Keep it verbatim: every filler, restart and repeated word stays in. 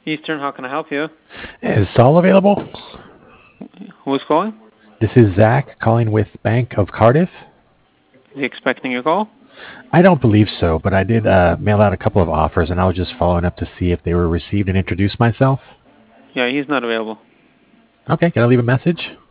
Eastern, how can I help you? Is Saul available? Who's calling? This is Zach calling with Bank of Cardiff. Is he expecting your call? I don't believe so, but I did uh, mail out a couple of offers, and I was just following up to see if they were received and introduce myself. Yeah, he's not available. Okay, can I leave a message?